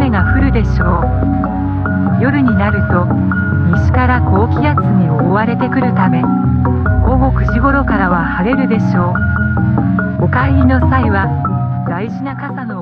雨が降るでしょう。夜になると西から高気圧に覆われてくるため、午後9時頃からは晴れるでしょう。お帰りの際は大事な傘の